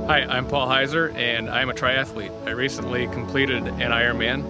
Hi, I'm Paul Heiser, and I'm a triathlete. I recently completed an Ironman.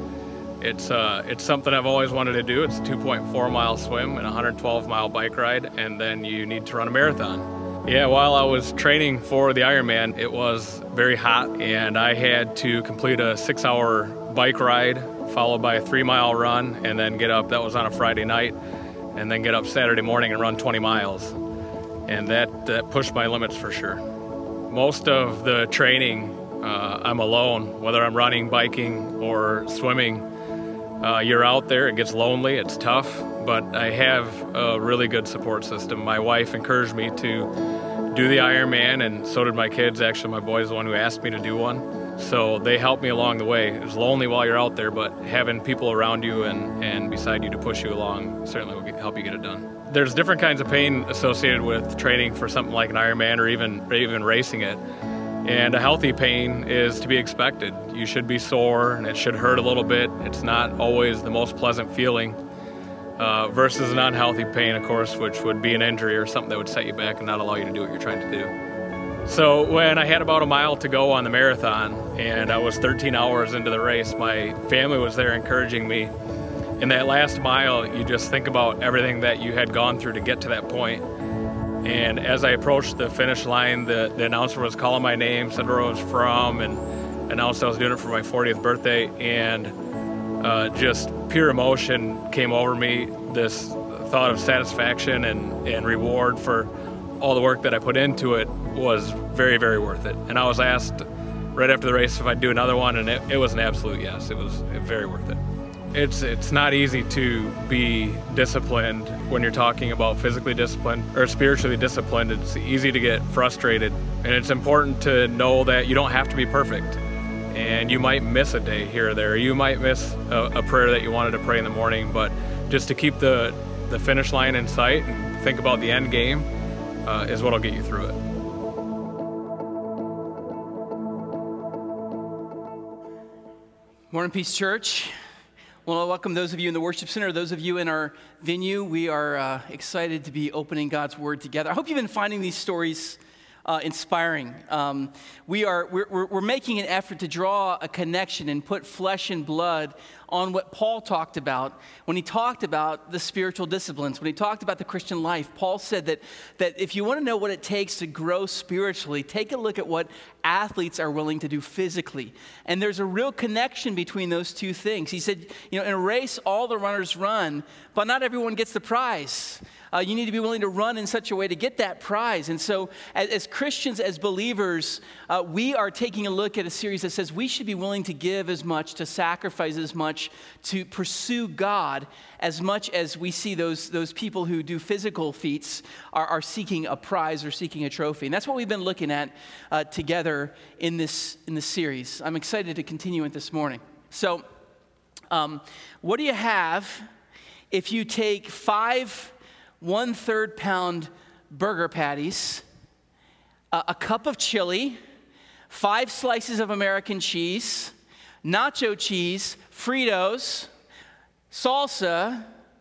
It's something I've always wanted to do. It's a 2.4 mile swim and a 112 mile bike ride, and then you need to run a marathon. Yeah, while I was training for the Ironman, it was very hot, and I had to complete a 6-hour bike ride, followed by a 3-mile run, and then get up. That was on a Friday night, and then get up Saturday morning and run 20 miles. And that pushed my limits for sure. Most of the training, I'm alone, whether I'm running, biking, or swimming. You're out there, it gets lonely, it's tough, but I have a really good support system. My wife encouraged me to do the Ironman, and so did my kids. Actually, my boy's the one who asked me to do one. So they helped me along the way. It was lonely while you're out there, but having people around you and beside you to push you along certainly will help you get it done. There's different kinds of pain associated with training for something like an Ironman or even racing it. And a healthy pain is to be expected. You should be sore and it should hurt a little bit. It's not always the most pleasant feeling versus an unhealthy pain, of course, which would be an injury or something that would set you back and not allow you to do what you're trying to do. So when I had about a mile to go on the marathon and I was 13 hours into the race, my family was there encouraging me. In that last mile, you just think about everything that you had gone through to get to that point. And as I approached the finish line, the announcer was calling my name, said where I was from, and announced I was doing it for my 40th birthday. And just pure emotion came over me, this thought of satisfaction and reward for all the work that I put into it was very, very worth it. And I was asked right after the race if I'd do another one, and it was an absolute yes. It was very worth it. It's not easy to be disciplined when you're talking about physically disciplined or spiritually disciplined. It's easy to get frustrated, and it's important to know that you don't have to be perfect. And you might miss a day here or there. You might miss a prayer that you wanted to pray in the morning, but just to keep the finish line in sight and think about the end game is what will get you through it. Morning, Peace Church. Well, I welcome those of you in the worship center, those of you in our venue. We are excited to be opening God's Word together. I hope you've been finding these stories inspiring. We're making an effort to draw a connection and put flesh and blood on what Paul talked about when he talked about the spiritual disciplines. When he talked about the Christian life, Paul said that if you want to know what it takes to grow spiritually, take a look at what athletes are willing to do physically. And there's a real connection between those two things. He said, in a race, all the runners run, but not everyone gets the prize. You need to be willing to run in such a way to get that prize. And so as Christians, as believers, we are taking a look at a series that says we should be willing to give as much, to sacrifice as much, to pursue God as much as we see those people who do physical feats are seeking a prize or seeking a trophy. And that's what we've been looking at together in this series. I'm excited to continue it this morning. So what do you have if you take 5 1/3 pound burger patties, a cup of chili, 5 slices of American cheese, nacho cheese, Fritos, salsa,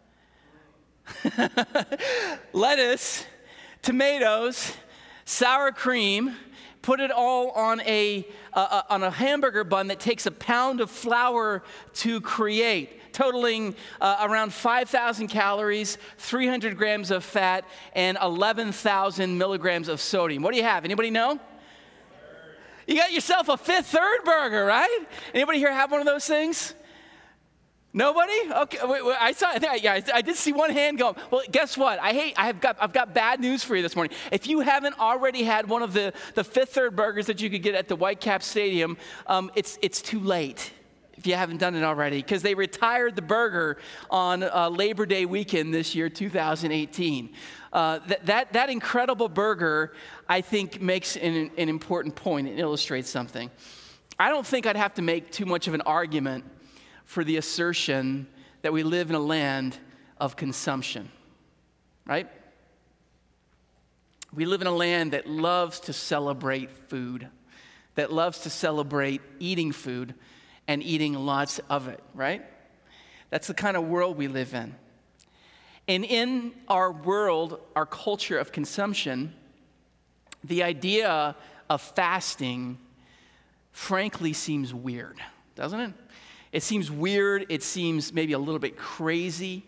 lettuce, tomatoes, sour cream, put it all on a hamburger bun that takes a pound of flour to create, totaling around 5,000 calories, 300 grams of fat, and 11,000 milligrams of sodium. What do you have? Anybody know? You got yourself a Fifth Third burger, right? Anybody here have one of those things? Nobody? Okay, I did see one hand go. Well, guess what? I've got bad news for you this morning. If you haven't already had one of the Fifth Third burgers that you could get at the Whitecap Stadium, it's too late. If you haven't done it already, because they retired the burger on Labor Day weekend this year, 2018. That incredible burger, I think, makes an important point. It illustrates something. I don't think I'd have to make too much of an argument for the assertion that we live in a land of consumption, right? We live in a land that loves to celebrate food, that loves to celebrate eating food and eating lots of it, right? That's the kind of world we live in. And in our world, our culture of consumption, the idea of fasting, frankly, seems weird, doesn't it? It seems weird. It seems maybe a little bit crazy.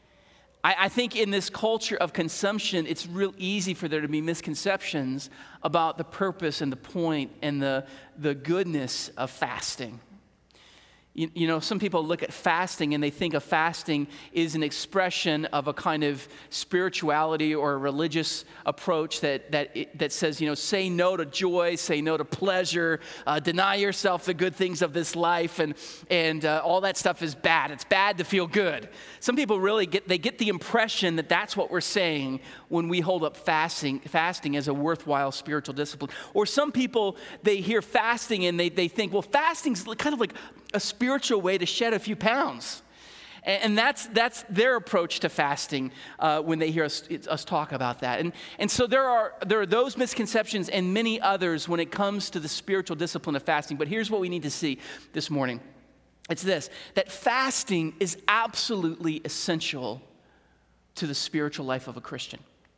I think in this culture of consumption, it's real easy for there to be misconceptions about the purpose and the point and the goodness of fasting. You know, some people look at fasting and they think of fasting is an expression of a kind of spirituality or a religious approach that says, you know, say no to joy, say no to pleasure, deny yourself the good things of this life, and all that stuff is bad. It's bad to feel good. Some people really get the impression that that's what we're saying when we hold up fasting as a worthwhile spiritual discipline. Or some people, they hear fasting and they think, well, fasting's kind of like a spiritual way to shed a few pounds. And that's their approach to fasting when they hear us talk about that. And so there are those misconceptions and many others when it comes to the spiritual discipline of fasting. But here's what we need to see this morning. It's this, that fasting is absolutely essential to the spiritual life of a Christian.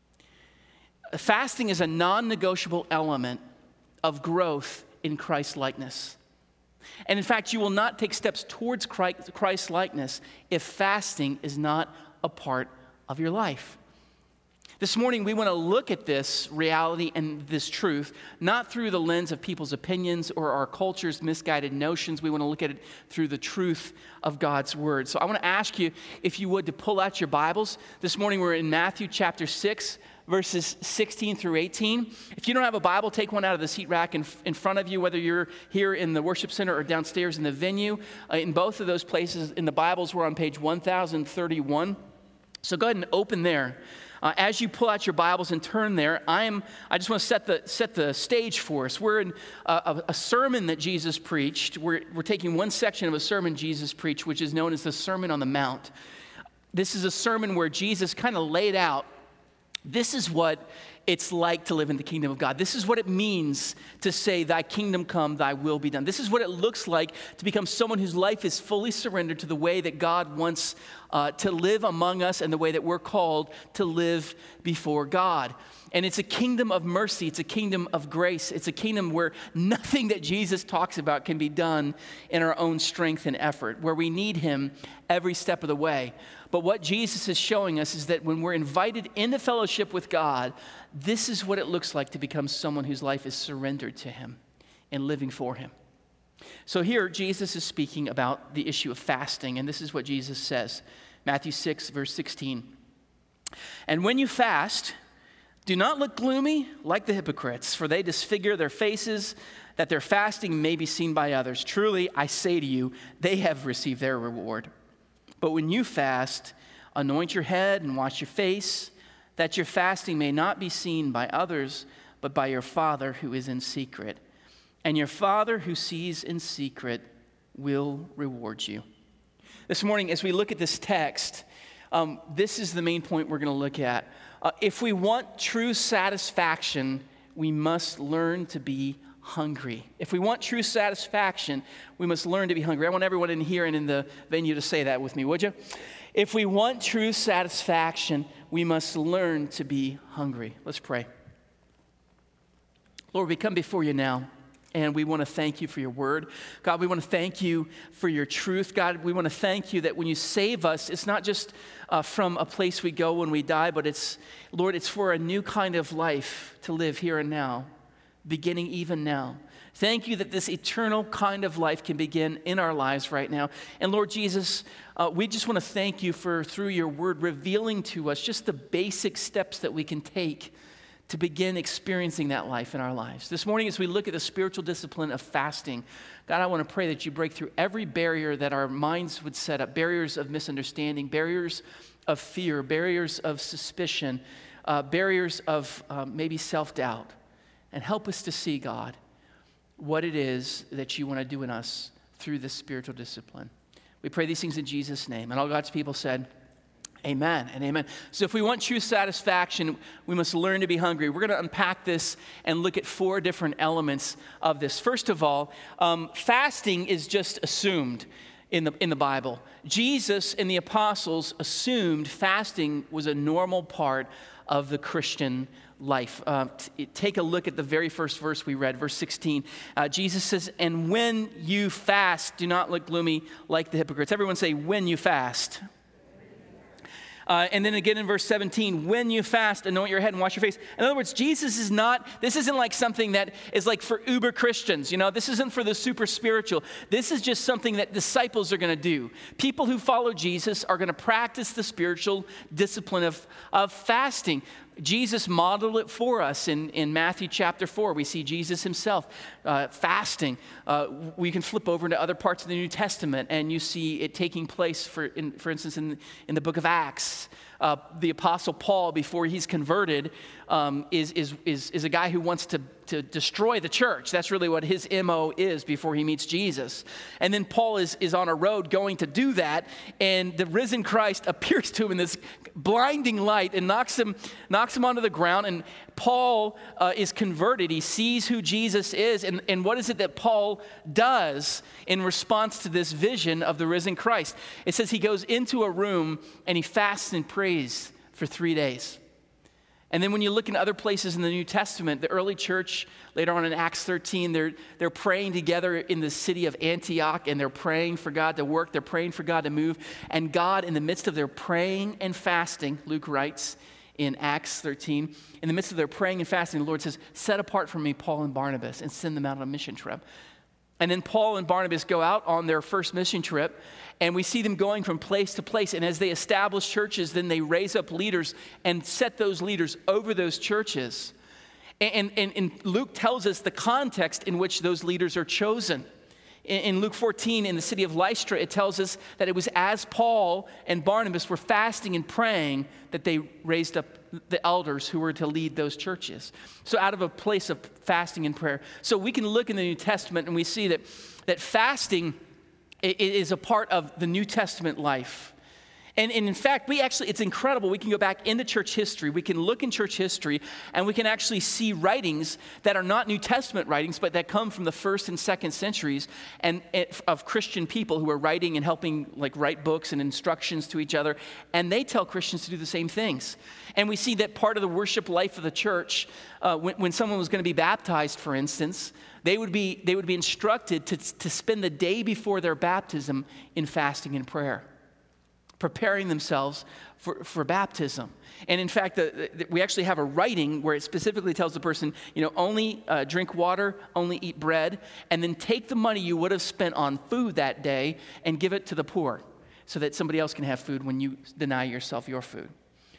Fasting is a non-negotiable element of growth in Christ-likeness. And in fact, you will not take steps towards Christ-likeness if fasting is not a part of your life. This morning, we want to look at this reality and this truth, not through the lens of people's opinions or our culture's misguided notions. We want to look at it through the truth of God's word. So I want to ask you, if you would, to pull out your Bibles. This morning, we're in Matthew chapter 6, verses 16 through 18. If you don't have a Bible, take one out of the seat rack in front of you, whether you're here in the worship center or downstairs in the venue. In both of those places, in the Bibles, we're on page 1031. So go ahead and open there. As you pull out your Bibles and turn there, I just want to set the stage for us. We're in a sermon that Jesus preached. We're taking one section of a sermon Jesus preached, which is known as the Sermon on the Mount. This is a sermon where Jesus kind of laid out, this is what it's like to live in the kingdom of God. This is what it means to say, thy kingdom come, thy will be done. This is what it looks like to become someone whose life is fully surrendered to the way that God wants to live among us and the way that we're called to live before God. And it's a kingdom of mercy. It's a kingdom of grace. It's a kingdom where nothing that Jesus talks about can be done in our own strength and effort, where we need him every step of the way. But what Jesus is showing us is that when we're invited into fellowship with God, this is what it looks like to become someone whose life is surrendered to him and living for him. So here, Jesus is speaking about the issue of fasting, and this is what Jesus says. Matthew 6, verse 16. And when you fast, do not look gloomy like the hypocrites, for they disfigure their faces, that their fasting may be seen by others. Truly, I say to you, they have received their reward. But when you fast, anoint your head and wash your face, that your fasting may not be seen by others, but by your Father who is in secret. And your Father who sees in secret will reward you. This morning, as we look at this text, this is the main point we're going to look at. If we want true satisfaction, we must learn to be hungry. If we want true satisfaction, we must learn to be hungry. I want everyone in here and in the venue to say that with me, would you? If we want true satisfaction, we must learn to be hungry. Let's pray. Lord, we come before you now, and we want to thank you for your word. God, we want to thank you for your truth. God, we want to thank you that when you save us, it's not just from a place we go when we die, but it's, Lord, it's for a new kind of life to live here and now, beginning even now. Thank you that this eternal kind of life can begin in our lives right now. And Lord Jesus, we just want to thank you for, through your word, revealing to us just the basic steps that we can take to begin experiencing that life in our lives. This morning, as we look at the spiritual discipline of fasting, God, I want to pray that you break through every barrier that our minds would set up, barriers of misunderstanding, barriers of fear, barriers of suspicion, barriers of maybe self-doubt. And help us to see, God, what it is that you want to do in us through this spiritual discipline. We pray these things in Jesus' name. And all God's people said, amen and amen. So if we want true satisfaction, we must learn to be hungry. We're going to unpack this and look at 4 different elements of this. First of all, fasting is just assumed. in the Bible. Jesus and the apostles assumed fasting was a normal part of the Christian life. Take a look at the very first verse we read, verse 16. Jesus says, "And when you fast, do not look gloomy like the hypocrites." Everyone say, "When you fast." And then again in verse 17, "When you fast, anoint your head and wash your face." In other words, this isn't like something that is like for uber Christians. This isn't for the super spiritual. This is just something that disciples are going to do. People who follow Jesus are going to practice the spiritual discipline of fasting. Jesus modeled it for us in Matthew chapter 4. We see Jesus himself fasting. We can flip over into other parts of the New Testament and you see it taking place, for instance, in the book of Acts. The Apostle Paul, before he's converted, is a guy who wants to destroy the church. That's really what his MO is before he meets Jesus. And then Paul is on a road going to do that, and the risen Christ appears to him in this blinding light and knocks him onto the ground, and Paul is converted. He sees who Jesus is, and what is it that Paul does in response to this vision of the risen Christ? It says he goes into a room and he fasts and prays for 3 days. And then when you look in other places in the New Testament, the early church, later on in Acts 13, they're praying together in the city of Antioch, and they're praying for God to work, they're praying for God to move, and God, in the midst of their praying and fasting, Luke writes in Acts 13, in the midst of their praying and fasting, the Lord says, "Set apart from me Paul and Barnabas and send them out on a mission trip." And then Paul and Barnabas go out on their first mission trip, and we see them going from place to place. And as they establish churches, then they raise up leaders and set those leaders over those churches. And Luke tells us the context in which those leaders are chosen. In Luke 14, in the city of Lystra, it tells us that it was as Paul and Barnabas were fasting and praying that they raised up the elders who were to lead those churches. So out of a place of fasting and prayer. So we can look in the New Testament and we see that fasting is a part of the New Testament life. And in fact, it's incredible. We can go back into church history. We can look in church history and we can actually see writings that are not New Testament writings, but that come from the first and second centuries and of Christian people who are writing and helping write books and instructions to each other. And they tell Christians to do the same things. And we see that part of the worship life of the church, when someone was going to be baptized, for instance, they would be instructed to spend the day before their baptism in fasting and prayer, preparing themselves for baptism. And in fact, we actually have a writing where it specifically tells the person, only drink water, only eat bread, and then take the money you would have spent on food that day and give it to the poor so that somebody else can have food when you deny yourself your food.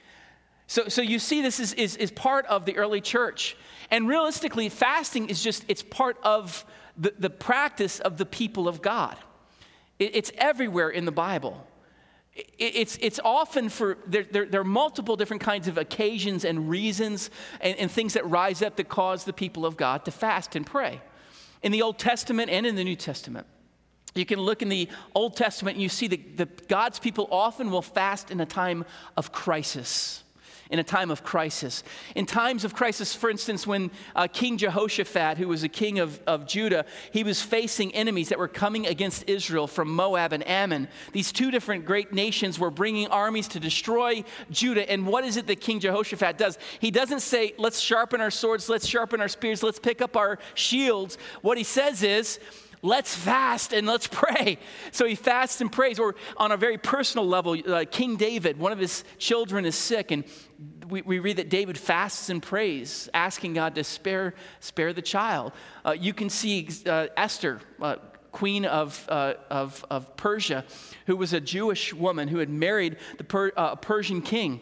So you see this is part of the early church. And realistically, fasting it's part of the practice of the people of God. It's everywhere in the Bible. It's often there are multiple different kinds of occasions and reasons and things that rise up that cause the people of God to fast and pray. In the Old Testament and in the New Testament. You can look in the Old Testament and you see that God's people often will fast in a time of crisis. In times of crisis, for instance, when King Jehoshaphat, who was a king of Judah, he was facing enemies that were coming against Israel from Moab and Ammon. These two different great nations were bringing armies to destroy Judah. And what is it that King Jehoshaphat does? He doesn't say, let's sharpen our swords, let's sharpen our spears, let's pick up our shields. What he says is, let's fast and let's pray. So he fasts and prays. Or on a very personal level, King David, one of his children is sick, and we read that David fasts and prays, asking God to spare the child. You can see Esther, queen of Persia, who was a Jewish woman who had married a Persian king.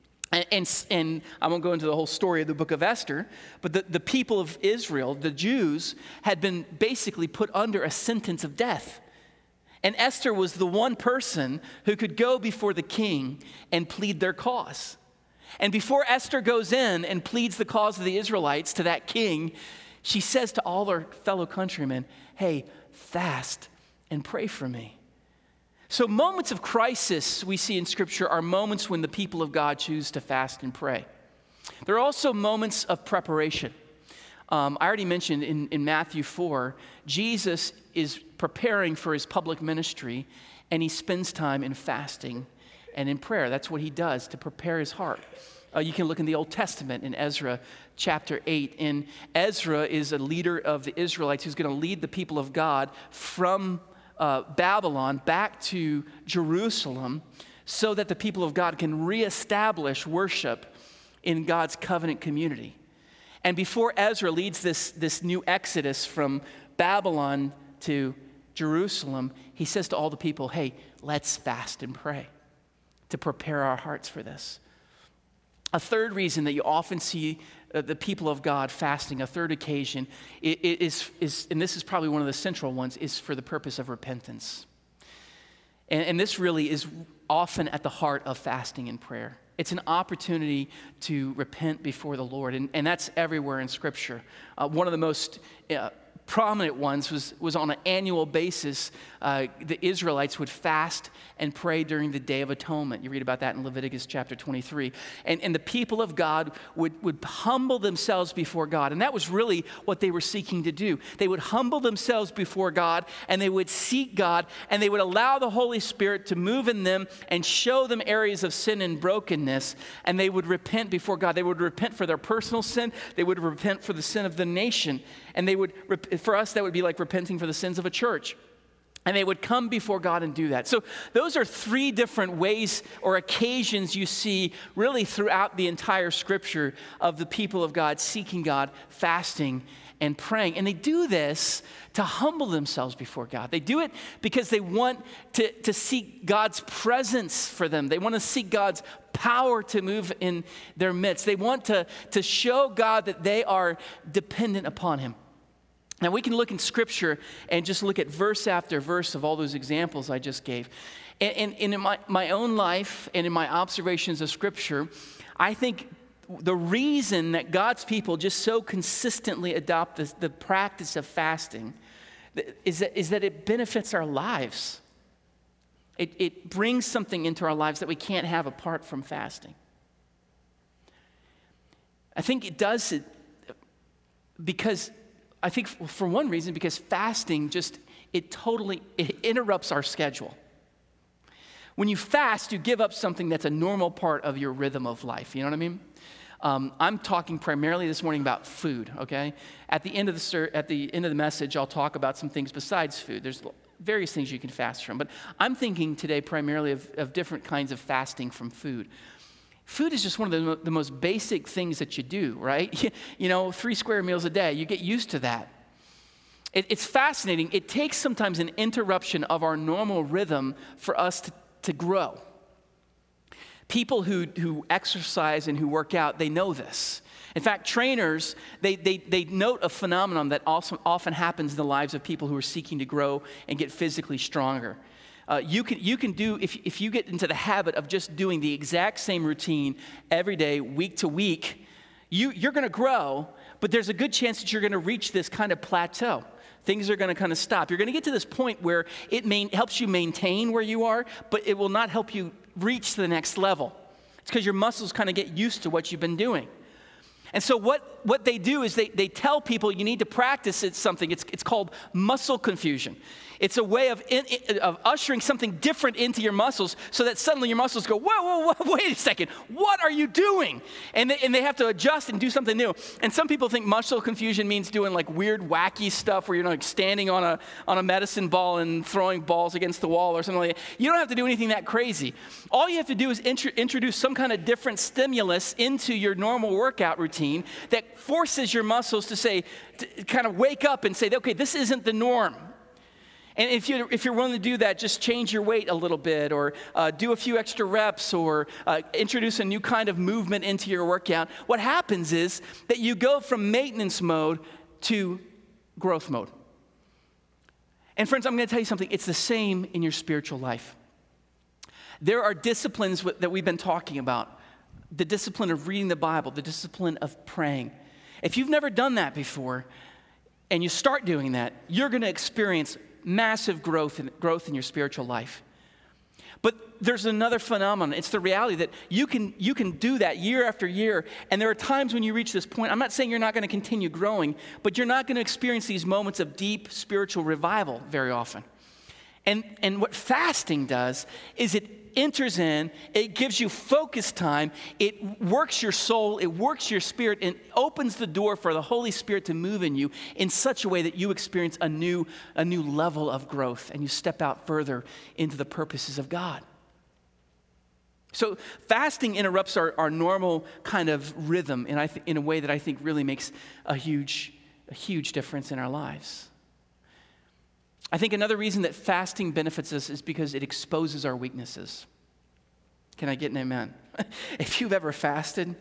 And I won't go into the whole story of the book of Esther, but the people of Israel, the Jews, had been basically put under a sentence of death. And Esther was the one person who could go before the king and plead their cause. And before Esther goes in and pleads the cause of the Israelites to that king, she says to all her fellow countrymen, hey, fast and pray for me. So moments of crisis we see in Scripture are moments when the people of God choose to fast and pray. There are also moments of preparation. I already mentioned in Matthew 4, Jesus is preparing for his public ministry, and he spends time in fasting and in prayer. That's what he does to prepare his heart. You can look in the Old Testament in Ezra chapter 8. And Ezra is a leader of the Israelites who's going to lead the people of God from Babylon back to Jerusalem so that the people of God can reestablish worship in God's covenant community. And before Ezra leads this new exodus from Babylon to Jerusalem, he says to all the people, hey, let's fast and pray to prepare our hearts for this. A third reason that you often see the people of God fasting, a third occasion, is, and this is probably one of the central ones, is for the purpose of repentance. And this really is often at the heart of fasting and prayer. It's an opportunity to repent before the Lord, and that's everywhere in Scripture. One of the most prominent ones was on an annual basis. The Israelites would fast and pray during the Day of Atonement. You read about that in Leviticus chapter 23. And the people of God would humble themselves before God. And that was really what they were seeking to do. They would humble themselves before God, and they would seek God, and they would allow the Holy Spirit to move in them and show them areas of sin and brokenness, and they would repent before God. They would repent for their personal sin. They would repent for the sin of the nation. And they would, for us, that would be like repenting for the sins of a church. And they would come before God and do that. So those are three different ways or occasions you see really throughout the entire Scripture of the people of God seeking God, fasting, and praying. And they do this to humble themselves before God. They do it because they want to seek God's presence for them. They want to seek God's power to move in their midst. They want to show God that they are dependent upon Him. Now, we can look in Scripture and just look at verse after verse of all those examples I just gave. And in my own life and in my observations of Scripture, I think the reason that God's people just so consistently adopt the practice of fasting is that it benefits our lives. It brings something into our lives that we can't have apart from fasting. I think it does it because, I think for one reason, because fasting it interrupts our schedule. When you fast, you give up something that's a normal part of your rhythm of life. You know what I mean? I'm talking primarily this morning about food, okay? At the end of the message, I'll talk about some things besides food. There's various things you can fast from, but I'm thinking today primarily of different kinds of fasting from food. Food is just one of the most basic things that you do, right? 3 square meals a day. You get used to that. It's fascinating. It takes sometimes an interruption of our normal rhythm for us to grow. People who exercise and who work out, they know this. In fact, trainers, they note a phenomenon that also often happens in the lives of people who are seeking to grow and get physically stronger. You can do, if you get into the habit of just doing the exact same routine every day, week to week, you're going to grow, but there's a good chance that you're going to reach this kind of plateau. Things are going to kind of stop. You're going to get to this point where it helps you maintain where you are, but it will not help you reach the next level. It's because your muscles kind of get used to what you've been doing. And so what they do is they tell people you need to practice something. It's called muscle confusion. It's a way of ushering something different into your muscles so that suddenly your muscles go, whoa, wait a second, what are you doing? And they have to adjust and do something new. And some people think muscle confusion means doing like weird, wacky stuff where you're like standing on a medicine ball and throwing balls against the wall or something like that. You don't have to do anything that crazy. All you have to do is introduce some kind of different stimulus into your normal workout routine that forces your muscles to kind of wake up and say, okay, this isn't the norm. And if you're willing to do that, just change your weight a little bit or do a few extra reps or introduce a new kind of movement into your workout. What happens is that you go from maintenance mode to growth mode. And friends, I'm going to tell you something. It's the same in your spiritual life. There are disciplines that we've been talking about. The discipline of reading the Bible, the discipline of praying. If you've never done that before and you start doing that, you're going to experience massive growth in your spiritual life. But there's another phenomenon. It's the reality that you can do that year after year, and there are times when you reach this point. I'm not saying you're not going to continue growing, but you're not going to experience these moments of deep spiritual revival very often. And what fasting does is it enters in, it gives you focus time, it works your soul, it works your spirit, and opens the door for the Holy Spirit to move in you in such a way that you experience a new level of growth, and you step out further into the purposes of God. So fasting interrupts our normal kind of rhythm in a way that I think really makes a huge difference in our lives. I think another reason that fasting benefits us is because it exposes our weaknesses. Can I get an amen? If you've ever fasted,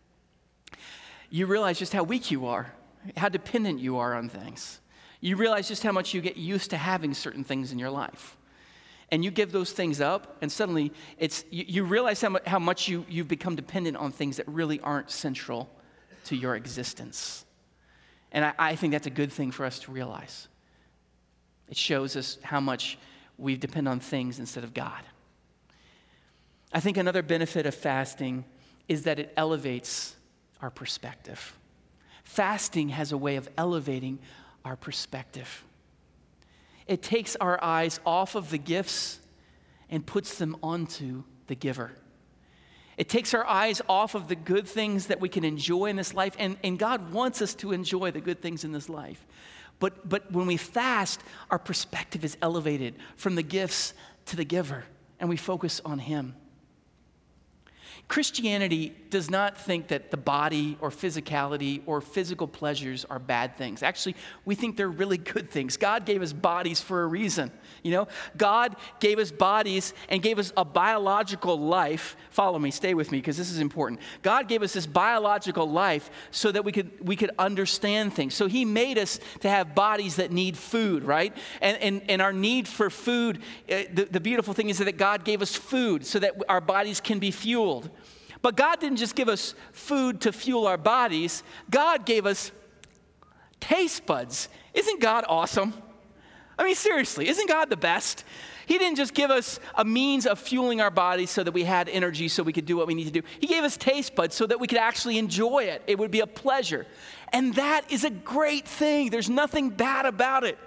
you realize just how weak you are, how dependent you are on things. You realize just how much you get used to having certain things in your life. And you give those things up, and suddenly you realize how much you've become dependent on things that really aren't central to your existence. And I think that's a good thing for us to realize. It shows us how much we depend on things instead of God. I think another benefit of fasting is that it elevates our perspective. Fasting has a way of elevating our perspective. It takes our eyes off of the gifts and puts them onto the giver. It takes our eyes off of the good things that we can enjoy in this life, and God wants us to enjoy the good things in this life. But when we fast, our perspective is elevated from the gifts to the giver, and we focus on him. Christianity does not think that the body or physicality or physical pleasures are bad things. Actually, we think they're really good things. God gave us bodies for a reason. God gave us bodies and gave us a biological life. Follow me, stay with me, because this is important. God gave us this biological life so that we could understand things. So he made us to have bodies that need food, right? And our need for food, the beautiful thing is that God gave us food so that our bodies can be fueled. But God didn't just give us food to fuel our bodies. God gave us taste buds. Isn't God awesome? I mean, seriously, isn't God the best? He didn't just give us a means of fueling our bodies so that we had energy so we could do what we need to do. He gave us taste buds so that we could actually enjoy it. It would be a pleasure. And that is a great thing. There's nothing bad about it.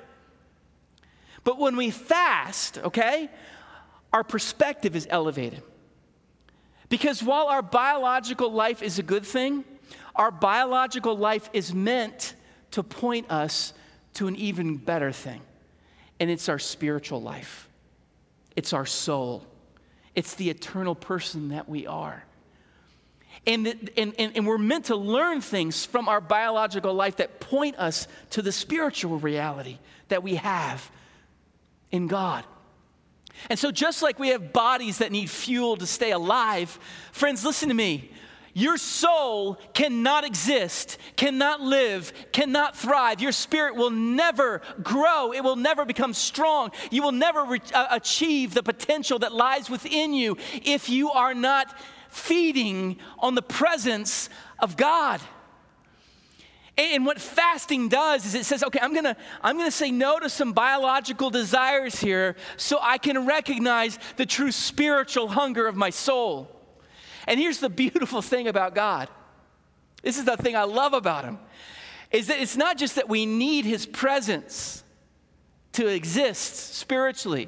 But when we fast, okay, our perspective is elevated. Because while our biological life is a good thing, our biological life is meant to point us to an even better thing. And it's our spiritual life. It's our soul. It's the eternal person that we are. And we're meant to learn things from our biological life that point us to the spiritual reality that we have in God. And so just like we have bodies that need fuel to stay alive, friends, listen to me. Your soul cannot exist, cannot live, cannot thrive. Your spirit will never grow. It will never become strong. You will never achieve the potential that lies within you if you are not feeding on the presence of God. And what fasting does is it says, okay, I'm gonna say no to some biological desires here so I can recognize the true spiritual hunger of my soul. And here's the beautiful thing about God. This is the thing I love about him, is that it's not just that we need his presence to exist spiritually.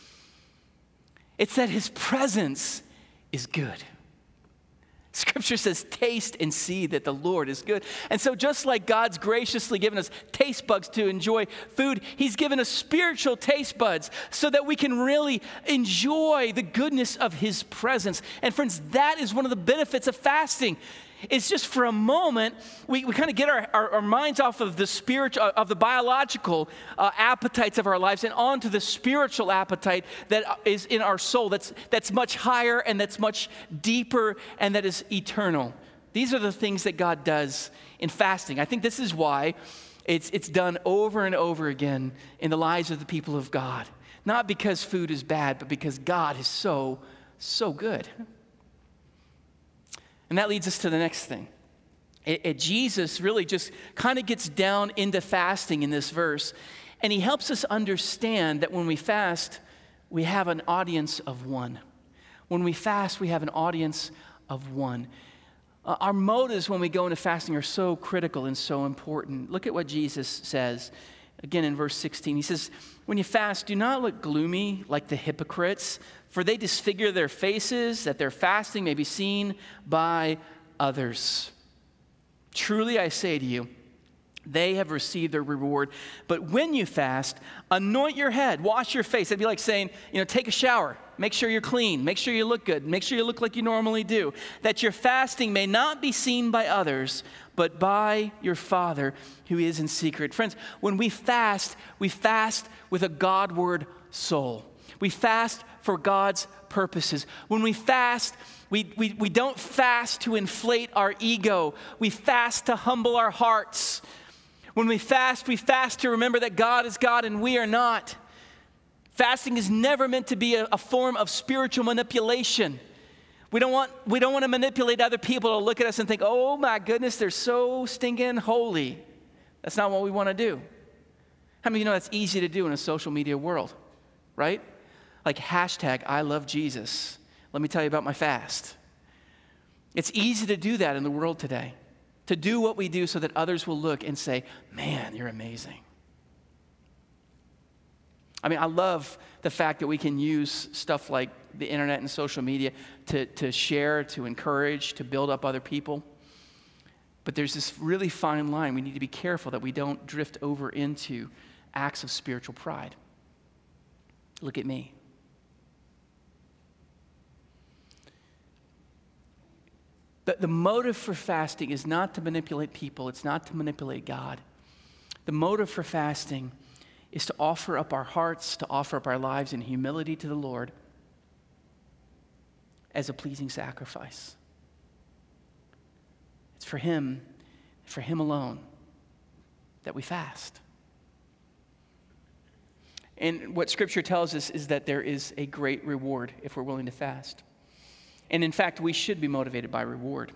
It's that his presence is good. Scripture says, taste and see that the Lord is good. And so just like God's graciously given us taste buds to enjoy food, he's given us spiritual taste buds so that we can really enjoy the goodness of his presence. And friends, that is one of the benefits of fasting. It's just for a moment, we kind of get our minds off of the spiritual, of the biological appetites of our lives and onto the spiritual appetite that is in our soul, that's much higher and that's much deeper and that is eternal. These are the things that God does in fasting. I think this is why it's done over and over again in the lives of the people of God. Not because food is bad, but because God is so good. And that leads us to the next thing. Jesus really just kind of gets down into fasting in this verse, and he helps us understand that when we fast, we have an audience of one. When we fast, we have an audience of one. Our motives when we go into fasting are so critical and so important. Look at what Jesus says, again in verse 16. He says, when you fast, do not look gloomy like the hypocrites, for they disfigure their faces, that their fasting may be seen by others. Truly I say to you, they have received their reward. But when you fast, anoint your head, wash your face. That'd be like saying, take a shower. Make sure you're clean. Make sure you look good. Make sure you look like you normally do. That your fasting may not be seen by others, but by your Father who is in secret. Friends, when we fast with a Godward soul. We fast for God's purposes. When we fast, we don't fast to inflate our ego. We fast to humble our hearts. When we fast to remember that God is God and we are not. Fasting is never meant to be a form of spiritual manipulation. We don't want to manipulate other people to look at us and think, oh my goodness, they're so stinking holy. That's not what we want to do. How many of you know that's easy to do in a social media world, right? Like hashtag I love Jesus. Let me tell you about my fast. It's easy to do that in the world today. To do what we do so that others will look and say, man, you're amazing. I mean, I love the fact that we can use stuff like the internet and social media to share, to encourage, to build up other people. But there's this really fine line. We need to be careful that we don't drift over into acts of spiritual pride. Look at me. The motive for fasting is not to manipulate people. It's not to manipulate God. The motive for fasting is to offer up our hearts, to offer up our lives in humility to the Lord as a pleasing sacrifice. It's for Him alone that we fast. And what Scripture tells us is that there is a great reward if we're willing to fast. And in fact, we should be motivated by reward.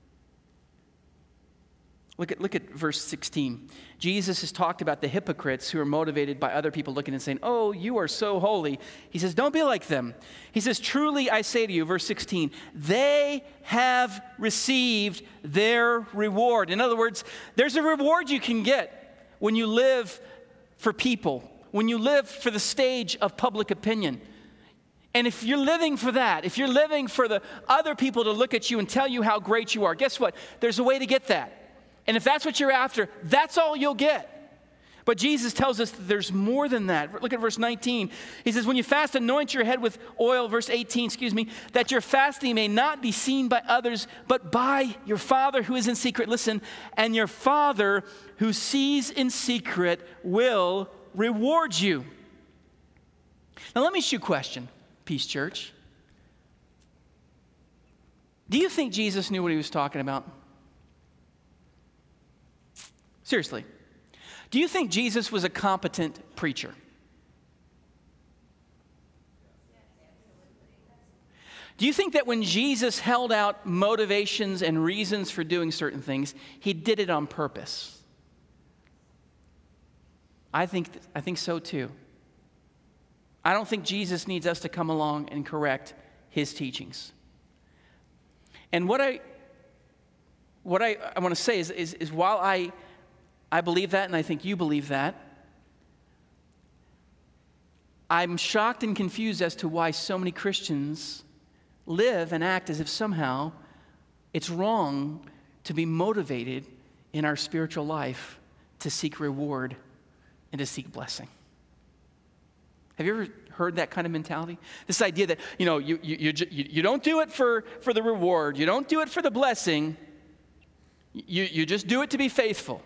Look at verse 16. Jesus has talked about the hypocrites who are motivated by other people looking and saying, oh, you are so holy. He says, don't be like them. He says, truly I say to you, verse 16, they have received their reward. In other words, there's a reward you can get when you live for people, when you live for the stage of public opinion. And if you're living for that, if you're living for the other people to look at you and tell you how great you are, guess what? There's a way to get that. And if that's what you're after, that's all you'll get. But Jesus tells us that there's more than that. Look at verse 19. He says, when you fast, anoint your head with oil, verse 18, that your fasting may not be seen by others, but by your Father who is in secret. Listen, and your Father who sees in secret will reward you. Now let me ask you a question. Peace Church. Do you think Jesus knew what he was talking about? Seriously. Do you think Jesus was a competent preacher? Do you think that when Jesus held out motivations and reasons for doing certain things, he did it on purpose? I think so too. I don't think Jesus needs us to come along and correct his teachings. And what I want to say is while I believe that, and I think you believe that, I'm shocked and confused as to why so many Christians live and act as if somehow it's wrong to be motivated in our spiritual life to seek reward and to seek blessing. Have you ever heard that kind of mentality? This idea that, you don't do it for the reward. You don't do it for the blessing. You just do it to be faithful.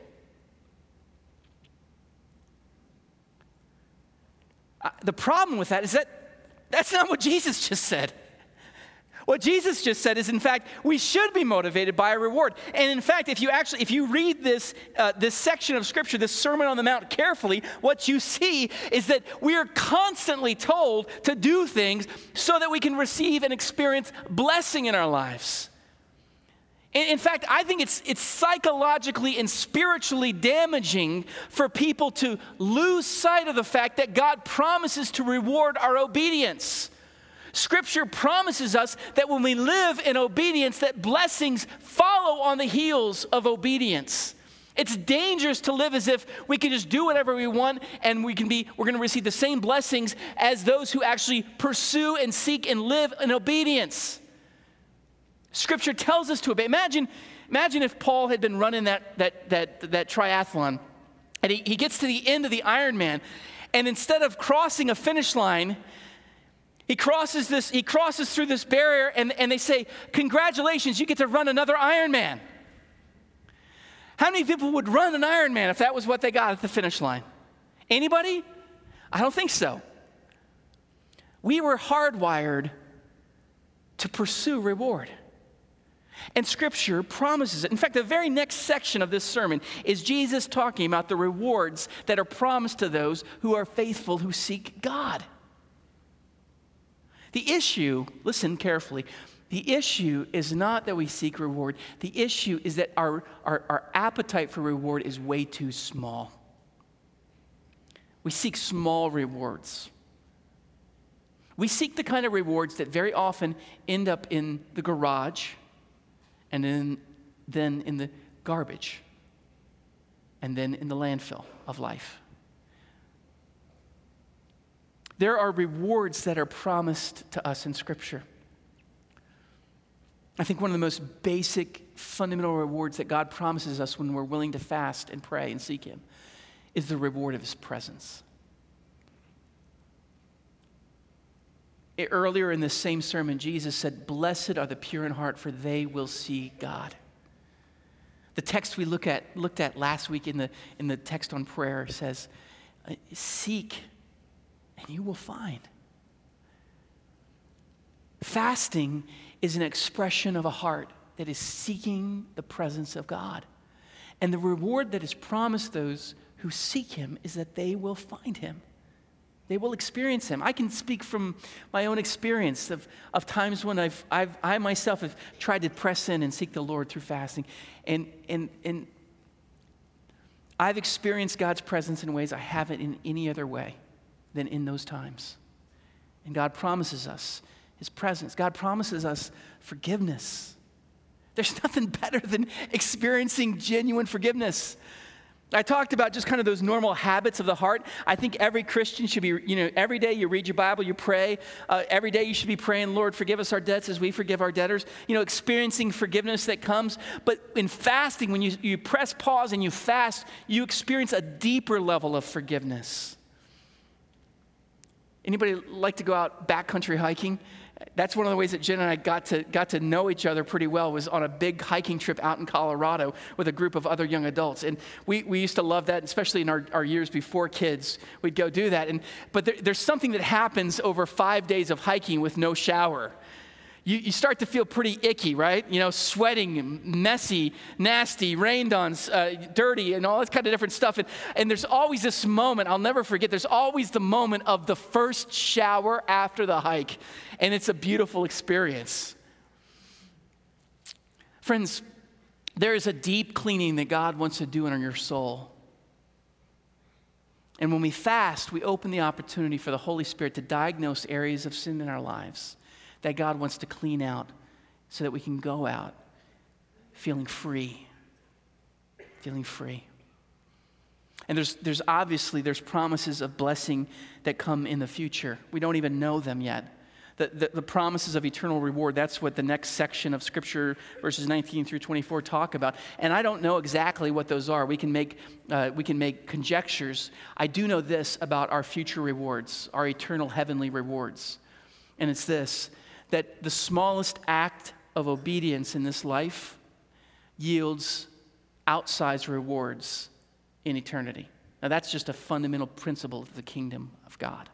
The problem with that is that's not what Jesus just said. What Jesus just said is, in fact, we should be motivated by a reward. And in fact, if you read this section of Scripture, this Sermon on the Mount carefully, what you see is that we are constantly told to do things so that we can receive and experience blessing in our lives. In fact, I think it's psychologically and spiritually damaging for people to lose sight of the fact that God promises to reward our obedience. Scripture promises us that when we live in obedience, that blessings follow on the heels of obedience. It's dangerous to live as if we can just do whatever we want and we're going to receive the same blessings as those who actually pursue and seek and live in obedience. Scripture tells us to obey. Imagine if Paul had been running that triathlon, and he gets to the end of the Ironman, and instead of crossing a finish line, he crosses through this barrier, and they say, "Congratulations, you get to run another Ironman." How many people would run an Ironman if that was what they got at the finish line? Anybody? I don't think so. We were hardwired to pursue reward. And Scripture promises it. In fact, the very next section of this sermon is Jesus talking about the rewards that are promised to those who are faithful, who seek God. The issue, listen carefully, the issue is not that we seek reward. The issue is that our appetite for reward is way too small. We seek small rewards. We seek the kind of rewards that very often end up in the garage, and then in the garbage, and then in the landfill of life. There are rewards that are promised to us in Scripture. I think one of the most basic, fundamental rewards that God promises us when we're willing to fast and pray and seek Him is the reward of His presence. Earlier in this same sermon, Jesus said, "Blessed are the pure in heart, for they will see God." The text we looked at last week in the text on prayer says, "Seek and you will find." Fasting is an expression of a heart that is seeking the presence of God. And the reward that is promised those who seek Him is that they will find Him. They will experience Him. I can speak from my own experience of times when I myself have tried to press in and seek the Lord through fasting. And I've experienced God's presence in ways I haven't in any other way than in those times. And God promises us His presence. God promises us forgiveness. There's nothing better than experiencing genuine forgiveness. I talked about just kind of those normal habits of the heart. I think every Christian should be, every day you read your Bible, you pray. Every day you should be praying, "Lord, forgive us our debts as we forgive our debtors." Experiencing forgiveness that comes. But in fasting, when you press pause and you fast, you experience a deeper level of forgiveness. Anybody like to go out backcountry hiking? That's one of the ways that Jen and I got to know each other pretty well, was on a big hiking trip out in Colorado with a group of other young adults. And we used to love that, especially in our years before kids. We'd go do that. But there's something that happens over 5 days of hiking with no shower. You start to feel pretty icky, right? Sweating, messy, nasty, rained on, dirty, and all that kind of different stuff. And there's always this moment, I'll never forget, there's always the moment of the first shower after the hike. And it's a beautiful experience. Friends, there is a deep cleaning that God wants to do in your soul. And when we fast, we open the opportunity for the Holy Spirit to diagnose areas of sin in our lives that God wants to clean out so that we can go out feeling free. And there's obviously promises of blessing that come in the future. We don't even know them yet. The promises of eternal reward, that's what the next section of Scripture, verses 19 through 24, talk about. And I don't know exactly what those are. We can make conjectures. I do know this about our future rewards, our eternal heavenly rewards. And it's this, that the smallest act of obedience in this life yields outsized rewards in eternity. Now that's just a fundamental principle of the kingdom of God.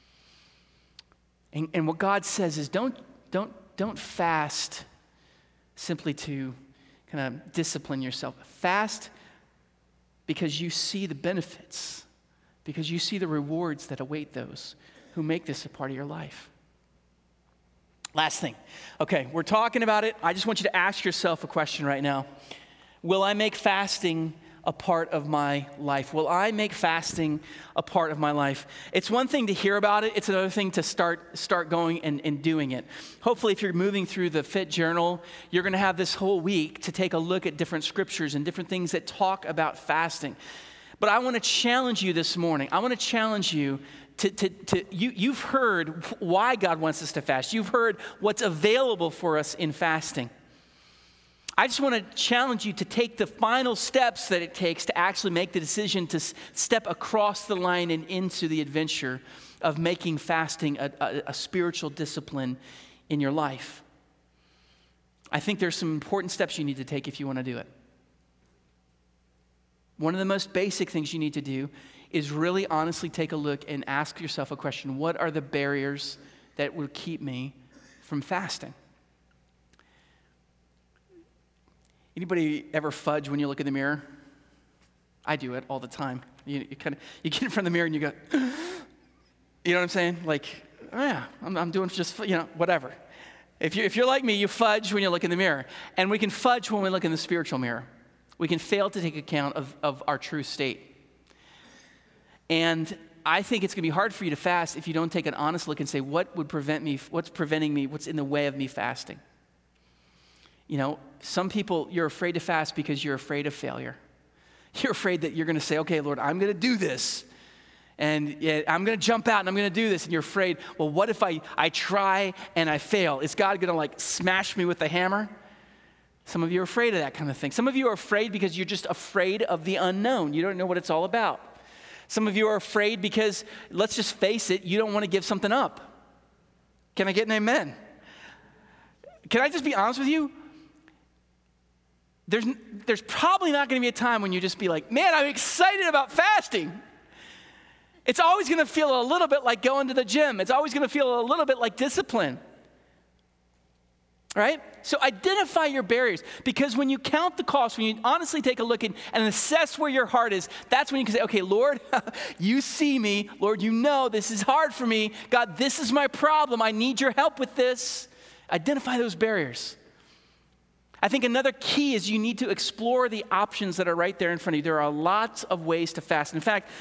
And what God says is don't fast simply to kind of discipline yourself. Fast because you see the benefits, because you see the rewards that await those who make this a part of your life. Last thing. Okay, we're talking about it. I just want you to ask yourself a question right now. Will I make fasting a part of my life? Will I make fasting a part of my life? It's one thing to hear about it. It's another thing to start going and doing it. Hopefully, if you're moving through the Fit Journal, you're going to have this whole week to take a look at different scriptures and different things that talk about fasting. But I want to challenge you this morning. I want to challenge you you've heard why God wants us to fast. You've heard what's available for us in fasting. I just want to challenge you to take the final steps that it takes to actually make the decision to step across the line and into the adventure of making fasting a spiritual discipline in your life. I think there's some important steps you need to take if you want to do it. One of the most basic things you need to do is really honestly take a look and ask yourself a question. What are the barriers that will keep me from fasting? Anybody ever fudge when you look in the mirror? I do it all the time. You get in front of the mirror and you go, you know what I'm saying? Like, oh yeah, I'm doing just, whatever. If you're like me, you fudge when you look in the mirror. And we can fudge when we look in the spiritual mirror. We can fail to take account of our true state. And I think it's going to be hard for you to fast if you don't take an honest look and say, what would prevent me, what's preventing me, what's in the way of me fasting? Some people, you're afraid to fast because you're afraid of failure. You're afraid that you're going to say, okay, Lord, I'm going to do this. And I'm going to jump out and I'm going to do this. And you're afraid, well, what if I try and I fail? Is God going to smash me with a hammer? Some of you are afraid of that kind of thing. Some of you are afraid because you're just afraid of the unknown. You don't know what it's all about. Some of you are afraid because, let's just face it, you don't want to give something up. Can I get an amen? Can I just be honest with you? There's probably not going to be a time when you just be like, man, I'm excited about fasting. It's always going to feel a little bit like going to the gym. It's always going to feel a little bit like discipline. Right? So identify your barriers, because when you count the cost, when you honestly take a look and assess where your heart is, that's when you can say, okay, Lord, you see me. Lord, you know this is hard for me. God, this is my problem. I need your help with this. Identify those barriers. I think another key is you need to explore the options that are right there in front of you. There are lots of ways to fast. In fact,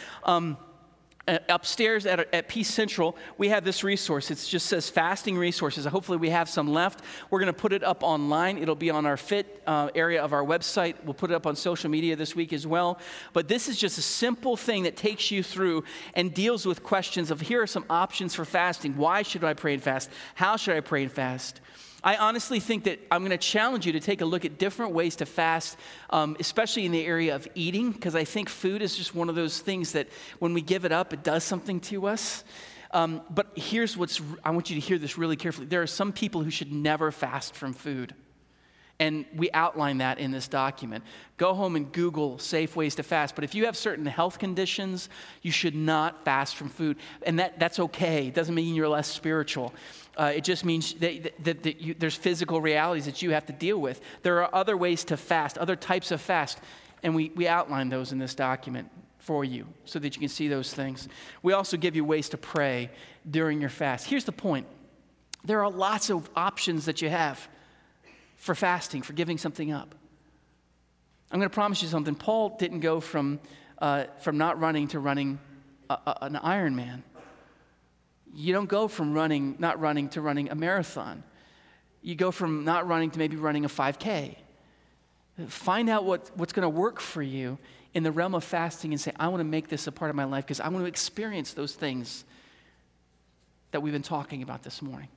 upstairs at Peace Central, we have this resource. It just says fasting resources. Hopefully we have some left. We're going to put it up online. It'll be on our Fit area of our website. We'll put it up on social media this week as well. But this is just a simple thing that takes you through and deals with questions of, here are some options for fasting. Why should I pray and fast? How should I pray and fast? I honestly think that I'm going to challenge you to take a look at different ways to fast, especially in the area of eating, because I think food is just one of those things that when we give it up, it does something to us. But here's I want you to hear this really carefully. There are some people who should never fast from food. And we outline that in this document. Go home and Google safe ways to fast. But if you have certain health conditions, you should not fast from food. And that's okay. It doesn't mean you're less spiritual. It just means that there's physical realities that you have to deal with. There are other ways to fast, other types of fast. And we outline those in this document for you so that you can see those things. We also give you ways to pray during your fast. Here's the point. There are lots of options that you have for fasting, for giving something up. I'm going to promise you something. Paul didn't go from not running to running an Ironman. You don't go from not running to running a marathon. You go from not running to maybe running a 5K. Find out what's going to work for you in the realm of fasting and say, I want to make this a part of my life because I want to experience those things that we've been talking about this morning.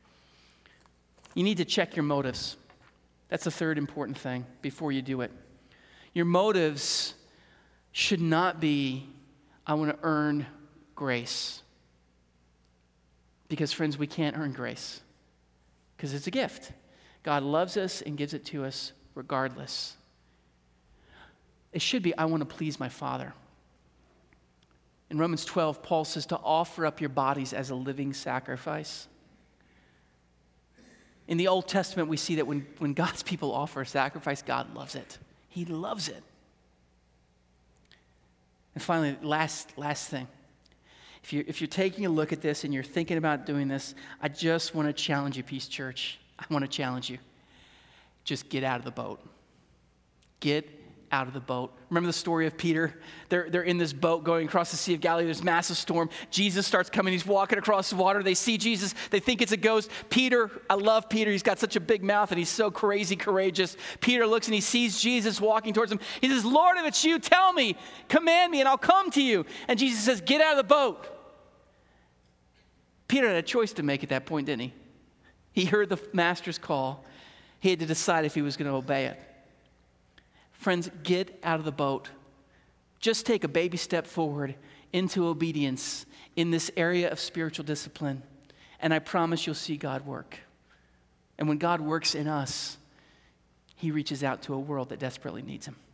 You need to check your motives. That's the third important thing before you do it. Your motives should not be, I want to earn grace. Because, friends, we can't earn grace because it's a gift. God loves us and gives it to us regardless. It should be, I want to please my Father. In Romans 12, Paul says to offer up your bodies as a living sacrifice. In the Old Testament, we see that when God's people offer a sacrifice, God loves it. He loves it. And finally, last thing. If you're taking a look at this and you're thinking about doing this, I just want to challenge you, Peace Church. I want to challenge you. Just get out of the boat. Get out of the boat. Remember the story of Peter? They're in this boat going across the Sea of Galilee. There's massive storm. Jesus starts coming. He's walking across the water. They see Jesus. They think it's a ghost. Peter, I love Peter. He's got such a big mouth and he's so crazy courageous. Peter looks and he sees Jesus walking towards him. He says, Lord, if it's you, tell me, command me, and I'll come to you. And Jesus says, get out of the boat. Peter had a choice to make at that point, didn't he? He heard the master's call. He had to decide if he was going to obey it. Friends, get out of the boat. Just take a baby step forward into obedience in this area of spiritual discipline. And I promise you'll see God work. And when God works in us, he reaches out to a world that desperately needs him.